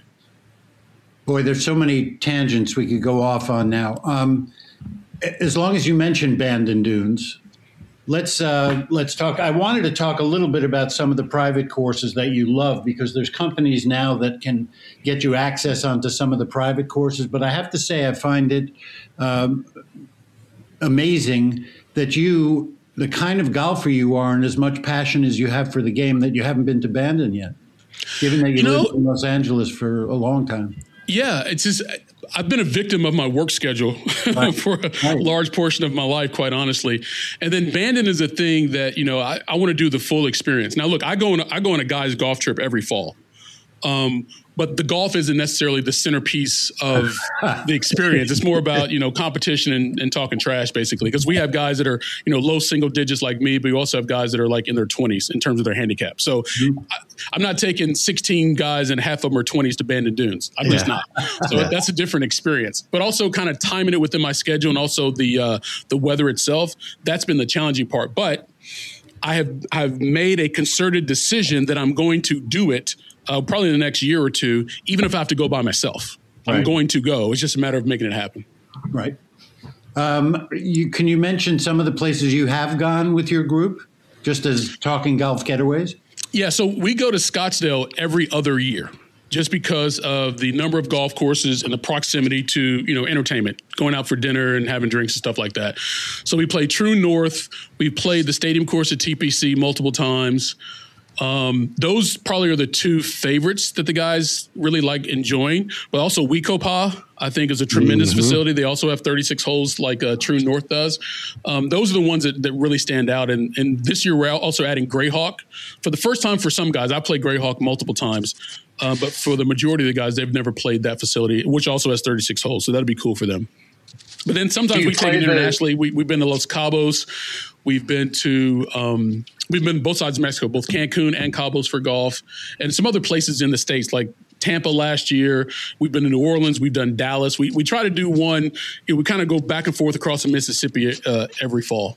Boy, there's so many tangents we could go off on now. Um, as long as you mentioned Bandon Dunes, let's uh, let's talk. I wanted to talk a little bit about some of the private courses that you love, because there's companies now that can get you access onto some of the private courses. But I have to say, I find it um, amazing that you, the kind of golfer you are, and as much passion as you have for the game, that you haven't been to Bandon yet, given that you, you lived know, in Los Angeles for a long time. Yeah, it's just I've been a victim of my work schedule right. for a right. large portion of my life, quite honestly. And then Bandon is a thing that, you know, I, I want to do the full experience. Now, look, I go on I go on a guy's golf trip every fall. Um, but the golf isn't necessarily the centerpiece of the experience. It's more about, you know, competition and, and talking trash, basically, because we have guys that are, you know, low single digits like me, but we also have guys that are like in their twenties in terms of their handicap. So mm-hmm. I, I'm not taking sixteen guys and half of them are twenties to Bandon Dunes. I'm yeah. just not. So yeah. that's a different experience. But also kind of timing it within my schedule and also the uh, the weather itself, that's been the challenging part. But I have I've made a concerted decision that I'm going to do it Uh, probably in the next year or two, even if I have to go by myself. Right. I'm going to go. It's just a matter of making it happen. Right. Um, you, can you mention some of the places you have gone with your group, just as Talking Golf Getaways? Yeah, so we go to Scottsdale every other year just because of the number of golf courses and the proximity to, you know, entertainment, going out for dinner and having drinks and stuff like that. So we play True North. We've played the stadium course at T P C multiple times. Um, those probably are the two favorites that the guys really like enjoying, but also Wekopa, I think, is a tremendous mm-hmm. facility. They also have thirty-six holes like uh, True North does. Um, those are the ones that, that really stand out. And, and this year we're also adding Greyhawk. For the first time for some guys, I played Greyhawk multiple times, uh, but for the majority of the guys, they've never played that facility, which also has thirty-six holes. So that'd be cool for them. But then sometimes we take it internationally. We, we've been to Los Cabos. We've been to um, we've been both sides of Mexico, both Cancun and Cabos for golf, and some other places in the States like Tampa last year. We've been to New Orleans. We've done Dallas. We we try to do one. You know, we kind of go back and forth across the Mississippi uh, every fall.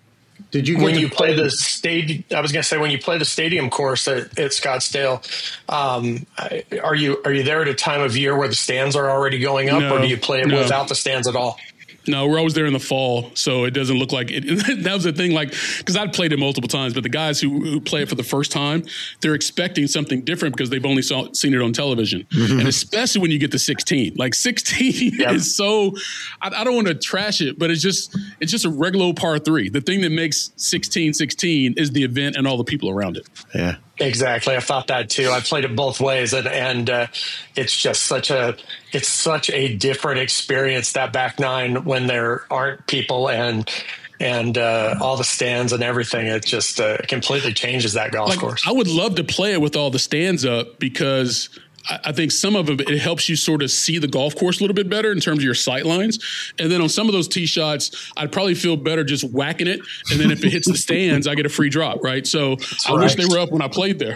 Did you when you play the stadium? I was going to say when you play the stadium course at, at Scottsdale, um, are you are you there at a time of year where the stands are already going up, no, or do you play it no. without the stands at all? No, we're always there in the fall, so it doesn't look like it. That was the thing, like, because I'd played it multiple times, but the guys who, who play it for the first time, they're expecting something different because they've only saw, seen it on television. Mm-hmm. And especially when you get to sixteen. Like, sixteen yep. is so, I, I don't want to trash it, but it's just it's just a regular old par three. The thing that makes sixteen sixteen is the event and all the people around it. Yeah. Exactly. I thought that too. I played it both ways, and, and uh, it's just such a it's such a different experience, that back nine, when there aren't people and and uh, all the stands and everything. It just uh, completely changes that golf like, course. I would love to play it with all the stands up because I, I think some of it, it helps you sort of see the golf course a little bit better in terms of your sight lines. And then on some of those tee shots, I'd probably feel better just whacking it. And then if it hits the stands, I get a free drop, right? So That's I right. wish they were up when I played there.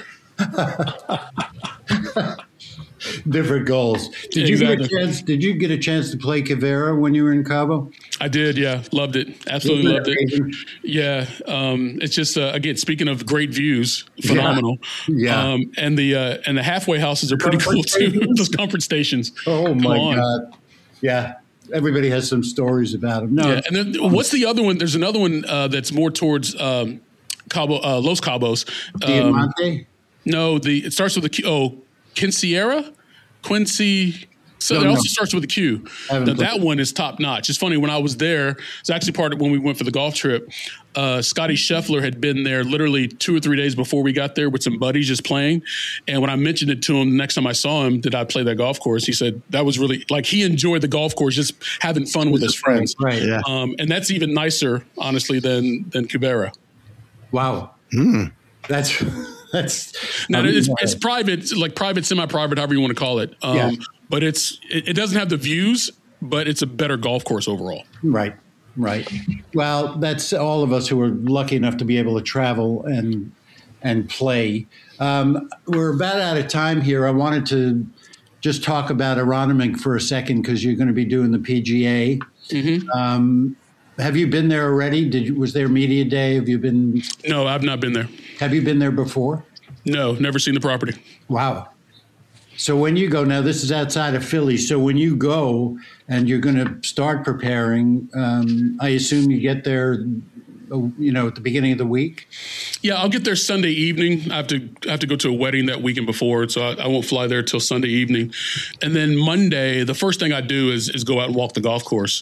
Different goals. Did you exactly. get a chance? Did you get a chance to play Quivira when you were in Cabo? I did. Yeah, loved it. Absolutely loved it. Yeah, um, it's just uh, again, speaking of great views, phenomenal. Yeah, yeah. Um, and the uh, and the halfway houses are pretty cool too. Those comfort stations. Oh my god! Yeah, everybody has some stories about them. No, yeah. And then what's the other one? There's another one uh, that's more towards um, Cabo, uh, Los Cabos. Um, Diamante? No, the it starts with a Q. Oh, Quincera, Quincy. So no, it also no. starts with a Q. Now, that one is top notch. It's funny, when I was there, it's actually part of when we went for the golf trip. Uh, Scotty Scheffler had been there literally two or three days before we got there with some buddies just playing. And when I mentioned it to him the next time I saw him, did I play that golf course? He said that was really like he enjoyed the golf course, just having fun with his friends. Right. Yeah. Um, and that's even nicer, honestly, than than Quivira. Wow. Mm. That's. That's now it's, it's private, like private, semi-private, however you want to call it. Um, yeah. But it's it, it doesn't have the views, but it's a better golf course overall. Right, right. Well, that's all of us who are lucky enough to be able to travel and and play. Um, we're about out of time here. I wanted to just talk about Aronimink for a second because you're going to be doing the P G A. Mm-hmm. Um, have you been there already? Did you, was there media day? Have you been? No, I've not been there. Have you been there before? No, never seen the property. Wow. So when you go, now this is outside of Philly, so when you go and you're going to start preparing, um, I assume you get there, you know, at the beginning of the week? Yeah, I'll get there Sunday evening. I have to I have to go to a wedding that weekend before, so I, I won't fly there till Sunday evening. And then Monday, the first thing I do is is go out and walk the golf course.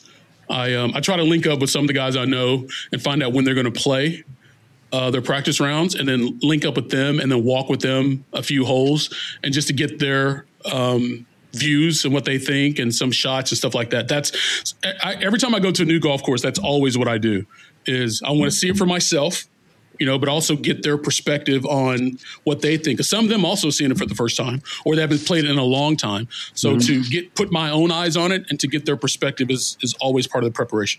I um, I try to link up with some of the guys I know and find out when they're going to play uh, their practice rounds, and then link up with them and then walk with them a few holes, and just to get their um, views and what they think and some shots and stuff like that. That's I, every time I go to a new golf course, that's always what I do. Is I want to see it for myself, you know, but also get their perspective on what they think. Because some of them also seeing it for the first time, or they haven't played it in a long time. So mm-hmm. to get put my own eyes on it and to get their perspective is is always part of the preparation.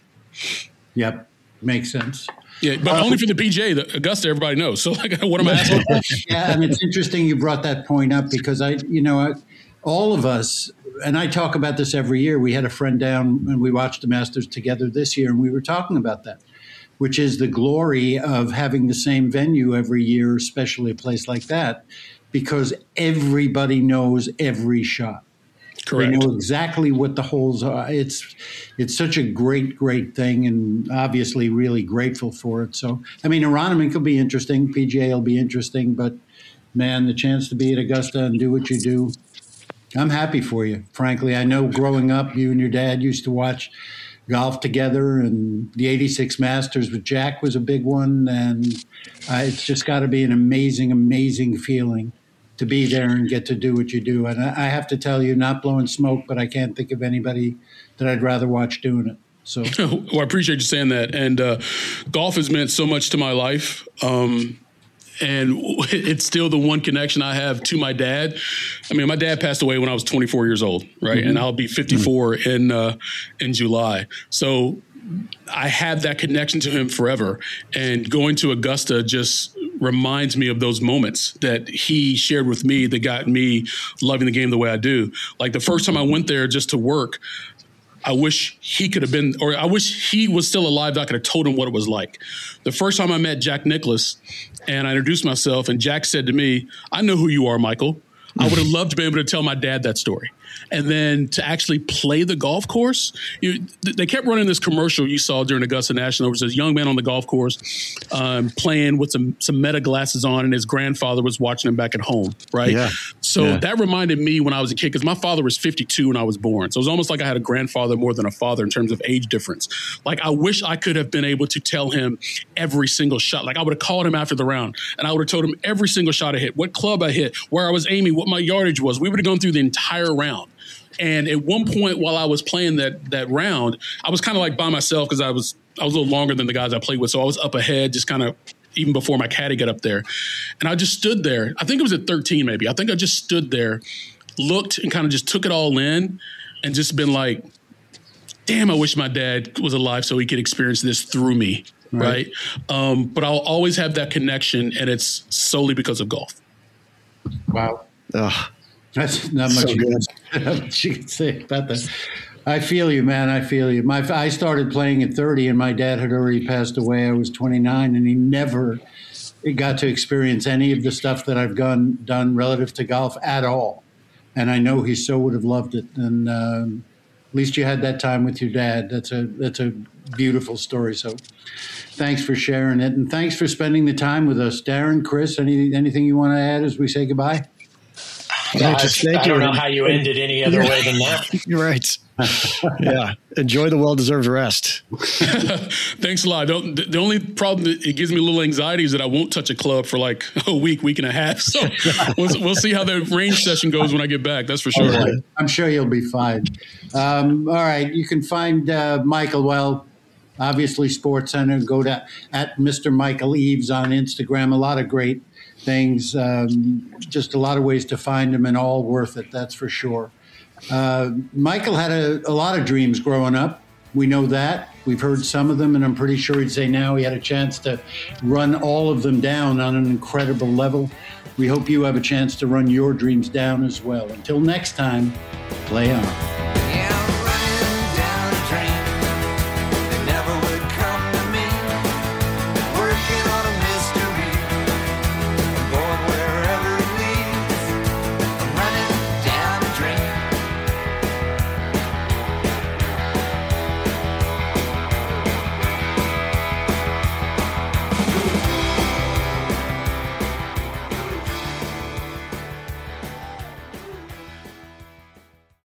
Yep, makes sense. Yeah, but uh, only for the P G A. The Augusta, everybody knows. So like, what am I asking? Yeah, and it's interesting you brought that point up, because I, you know, I, all of us, and I talk about this every year. We had a friend down and we watched the Masters together this year, and we were talking about that, which is the glory of having the same venue every year, especially a place like that, because everybody knows every shot. Correct. They know exactly what the holes are. It's it's such a great, great thing, and obviously really grateful for it. So, I mean, Aronimink will be interesting. P G A will be interesting. But, man, the chance to be at Augusta and do what you do, I'm happy for you, frankly. I know growing up, you and your dad used to watch golf together, and the eighty-six Masters with Jack was a big one. And uh, it's just got to be an amazing, amazing feeling to be there and get to do what you do. And I, I have to tell you, not blowing smoke, but I can't think of anybody that I'd rather watch doing it. So, well, I appreciate you saying that. And uh, golf has meant so much to my life. Um, and it's still the one connection I have to my dad. I mean, my dad passed away when I was twenty-four years old, right? Mm-hmm. And I'll be fifty-four mm-hmm. in uh, in July. So I have that connection to him forever. And going to Augusta just reminds me of those moments that he shared with me that got me loving the game the way I do. Like the first time I went there just to work, I wish he could have been, or I wish he was still alive. I could have told him what it was like. The first time I met Jack Nicklaus and I introduced myself, and Jack said to me, "I know who you are, Michael." I would have loved to be able to tell my dad that story. And then to actually play the golf course, you, they kept running this commercial you saw during Augusta National. It was this young man on the golf course um, playing with some some Meta glasses on, and his grandfather was watching him back at home, right? Yeah. So yeah. that reminded me when I was a kid, because my father was fifty-two when I was born. So it was almost like I had a grandfather more than a father in terms of age difference. Like I wish I could have been able to tell him every single shot. Like I would have called him after the round, and I would have told him every single shot I hit, what club I hit, where I was aiming, what my yardage was. We would have gone through the entire round. And at one point while I was playing that that round, I was kind of like by myself, because I was I was a little longer than the guys I played with. So I was up ahead, just kind of even before my caddy got up there. And I just stood there. I think it was at thirteen maybe. I think I just stood there, looked, and kind of just took it all in, and just been like, damn, I wish my dad was alive so he could experience this through me, right? right? Um, but I'll always have that connection, and it's solely because of golf. Wow. Ugh. That's not much, So you, can, not much you can say about that. I feel you, man. I feel you. My I started playing at thirty, and my dad had already passed away. I was twenty-nine, and he never got to experience any of the stuff that I've done, done relative to golf at all. And I know he so would have loved it. And um, at least you had that time with your dad. That's a that's a beautiful story. So thanks for sharing it, and thanks for spending the time with us. Darren, Chris, any, anything you want to add as we say goodbye? Yeah, just I, I don't know how you ended any other way than that. You're right. Yeah. Enjoy the well-deserved rest. Thanks a lot. Don't, the only problem that it gives me a little anxiety is that I won't touch a club for like a week, week and a half. So we'll, we'll see how the range session goes when I get back. That's for sure. Okay. I'm sure you'll be fine. Um, all right. You can find uh, Michael, well, obviously Sports Center. Go to at Mister Michael Eaves on Instagram. A lot of great things, um, just a lot of ways to find him, and all worth it, that's for sure. Uh, Michael had a, a lot of dreams growing up. We know that. We've heard some of them, and I'm pretty sure he'd say now he had a chance to run all of them down on an incredible level. We hope you have a chance to run your dreams down as well. Until next time, play on.